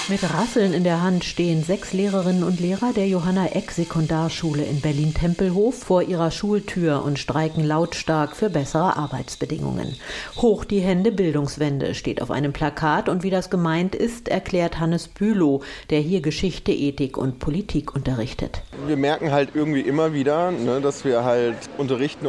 Mit Rasseln in der Hand stehen 6 Lehrerinnen und Lehrer der Johanna-Eck-Sekundarschule in Berlin-Tempelhof vor ihrer Schultür und streiken lautstark für bessere Arbeitsbedingungen. Hoch die Hände, Bildungswende steht auf einem Plakat, und wie das gemeint ist, erklärt Hannes Bülow, der hier Geschichte, Ethik und Politik unterrichtet. Wir merken halt irgendwie immer wieder, dass wir halt unterrichten,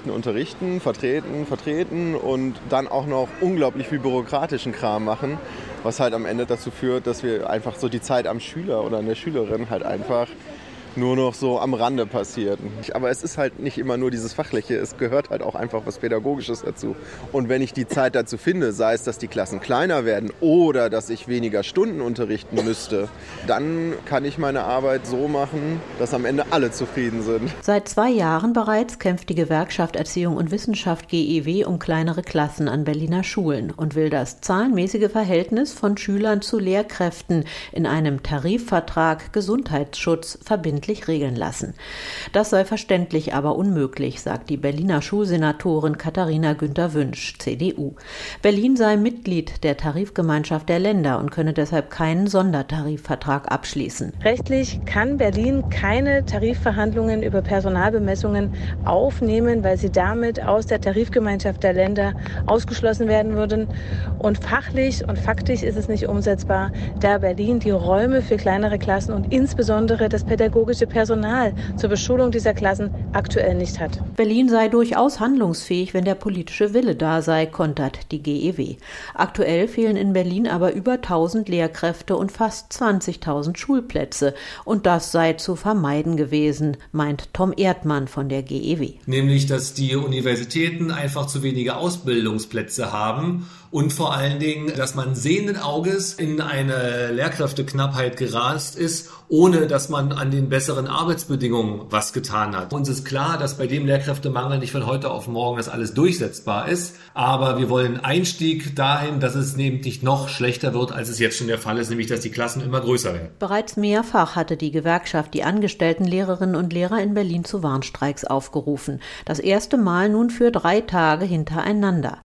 vertreten und dann auch noch unglaublich viel bürokratischen Kram machen, was halt am Ende dazu führt, dass wir einfach so die Zeit am Schüler oder an der Schülerin halt einfach nur noch so am Rande passiert. Aber es ist halt nicht immer nur dieses Fachliche, es gehört halt auch einfach was Pädagogisches dazu. Und wenn ich die Zeit dazu finde, sei es, dass die Klassen kleiner werden oder dass ich weniger Stunden unterrichten müsste, dann kann ich meine Arbeit so machen, dass am Ende alle zufrieden sind. Seit 2 Jahren bereits kämpft die Gewerkschaft Erziehung und Wissenschaft GEW um kleinere Klassen an Berliner Schulen und will das zahlenmäßige Verhältnis von Schülern zu Lehrkräften in einem Tarifvertrag Gesundheitsschutz verbindlich regeln lassen. Das sei verständlich, aber unmöglich, sagt die Berliner Schulsenatorin Katharina Günther-Wünsch, CDU. Berlin sei Mitglied der Tarifgemeinschaft der Länder und könne deshalb keinen Sondertarifvertrag abschließen. Rechtlich kann Berlin keine Tarifverhandlungen über Personalbemessungen aufnehmen, weil sie damit aus der Tarifgemeinschaft der Länder ausgeschlossen werden würden. Und fachlich und faktisch ist es nicht umsetzbar, da Berlin die Räume für kleinere Klassen und insbesondere das pädagogische Personal zur Beschulung dieser Klassen aktuell nicht hat. Berlin sei durchaus handlungsfähig, wenn der politische Wille da sei, kontert die GEW. Aktuell fehlen in Berlin aber über 1000 Lehrkräfte und fast 20.000 Schulplätze. Und das sei zu vermeiden gewesen, meint Tom Erdmann von der GEW. Nämlich, dass die Universitäten einfach zu wenige Ausbildungsplätze haben und vor allen Dingen, dass man sehenden Auges in eine Lehrkräfteknappheit gerast ist, ohne dass man an den besseren Arbeitsbedingungen was getan hat. Uns ist klar, dass bei dem Lehrkräftemangel nicht von heute auf morgen das alles durchsetzbar ist, aber wir wollen einen Einstieg dahin, dass es nämlich nicht noch schlechter wird, als es jetzt schon der Fall ist, nämlich dass die Klassen immer größer werden. Bereits mehrfach hatte die Gewerkschaft die angestellten Lehrerinnen und Lehrer in Berlin zu Warnstreiks aufgerufen. Das erste Mal nun für 3 Tage hintereinander.